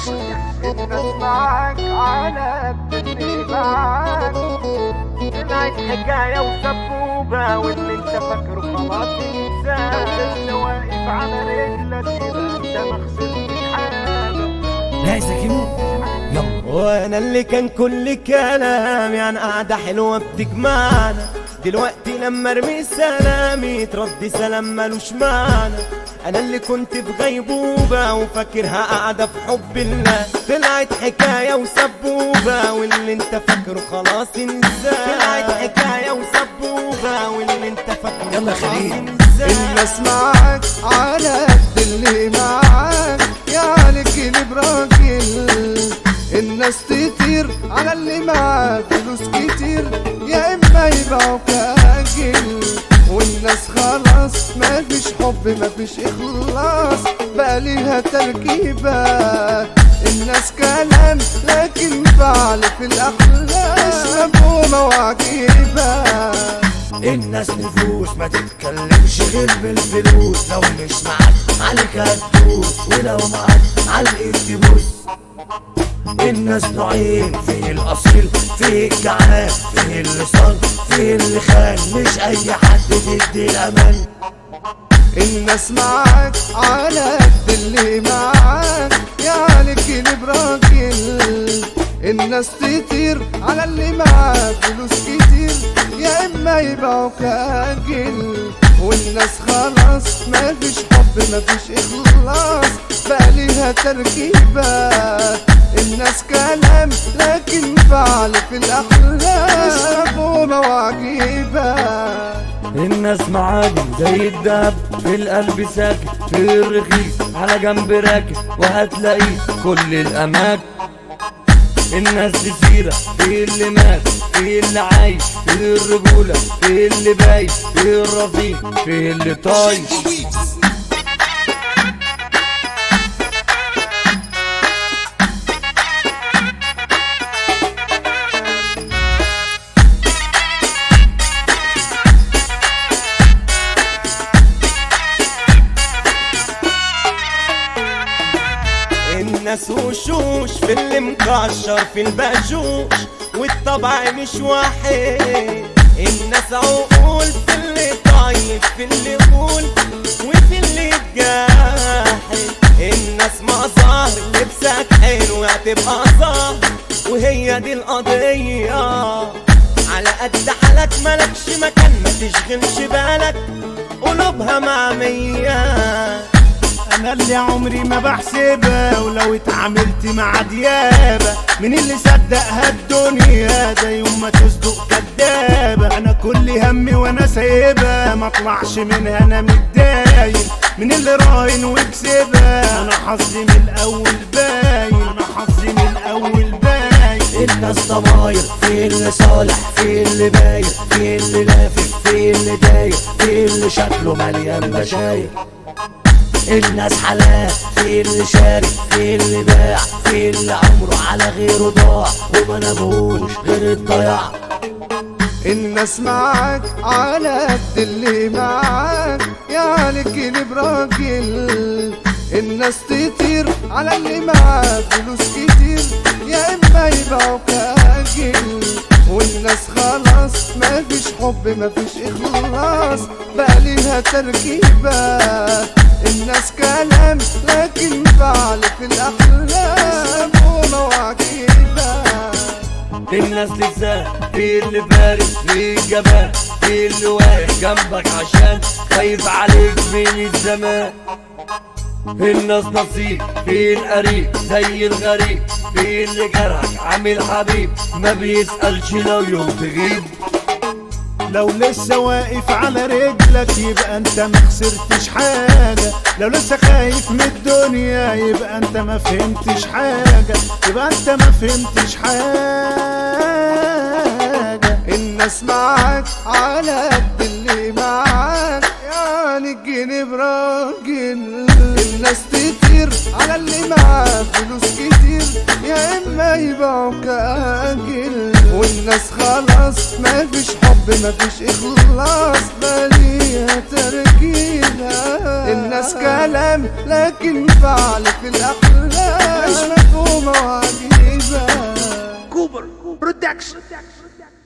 الناس معاك على بتبني معاك، طلعت حكاية وسبوبة واللي انت فاكره خلاص انساه، اللي واقف على رجلك يبقى انت ما خسرتش حاجة. لا سكينو يلا. وانا اللي كان كل كلامي عن قعدة حلوة بتجمعنا، دلوقتي لما ارمي سلامي ترد سلام ملوش معنى. انا اللي كنت في غيبوبة وفاكرها قاعدة في حب الله، طلعت حكاية وسبوبة واللي انت فاكره خلاص انساه، طلعت حكاية وسبوبة واللي انت فاكره يلا خلاص خليل. انساه. الناس معاك على قد اللي معاك، يعني كلب راجل. الناس تطير على اللي معاه فلوس كتير، يا اما يبيعوك اجل. والناس خلاص مفيش حب مفيش اخلاص، بقى ليها تركيبة. الناس كلام لكن فعل في الاخلاق، مفهومة وعجيبة. الناس نفوس ما تتكلمش غير بالفلوس، لو مش معاك عليك هتدوس، ولو معاك علقة تبوس. الناس نوعين، في الاصيل في الجعان، في اللي صان في اللي خان، مش اي حد تدي الامان. الناس معاك على قد اللي معاك، يعني كلب راجل. الناس تطير على اللي معاه فلوس كتير، يا اما يبيعوك اجل. والناس خلاص مفيش حب مفيش اخلاص، بقى ليها تركيبة. الناس كلام لكن فعل في الاخلاق، مش مفهومة وعجيبة. الناس معادي زي الدهب في القلب ساكن، في الرخيص على جنب راكب وهتلاقيه كل الاماكن. الناس دي سيرة في اللي مات في اللي عايش، في الرجولة في اللي بايش، في الرفيق في اللي طايش. الناس وشوش في اللي مكشر في الباجوش، والطبع مش واحد. الناس عقول في اللي طيب في اللي يقول وفي اللي يتجاحد. الناس مظاهر لبسك حلو هتبقى ظاهر، وهي دي القضية. على قد حالك ملكش مكان، ما تشغلش بالك قلوبها معمية. انا اللي عمري ما بحسبها، ولو اتعاملت مع ديابة من اللي صدقها الدنيا ده يوم ما تصدق كدابة. انا كل همي وانا سايبها، ما اطلعش منها انا متداين، من اللي راهن وكسبها. انا حظي من الاول باين، انا حظي من الاول باين. الناس ضماير في اللي صالح في اللي باين، في اللي لافف في اللي داير، في اللي شكله مليان مشاير. الناس حلال في اللي شاري في اللي باع، في اللي عمره على غيره ضاع وما نبهوش غير الضياع. الناس معاك على قد اللي معاك، يعني كلب راجل. الناس تطير على اللي معاه فلوس كتير، يا اما يبيعوك اجل. والناس خلاص مفيش حب مفيش اخلاص، بقى ليها تركيبة. الناس كلام لكن فعل في الاخلاق، مفهومة وعجيبة. الناس لسان في اللي فارس في الجبان، في اللي واقف جنبك عشان خايف عليك من الزمان. الناس نصيب في القريب زي الغريب، في اللي جرحك عامل حبيب ما بيسألش لو يوم تغيب. لو لسه واقف على رجلك يبقى انت ما خسرتش حاجة، لو لسه خايف من الدنيا يبقى انت ما فهمتش حاجة، يبقى انت ما فهمتش حاجة. الناس معاك على قد اللي معاك، يعني الجنيه براجل. الناس تطير على اللي معاه فلوس كتير، يا اما يبيعوك اجل. والناس خلاص مفيش حب مفيش اخلاص، بليها تركيبة. الناس كلام لكن فعل في الاخلاق، مش مفهوم برودكشن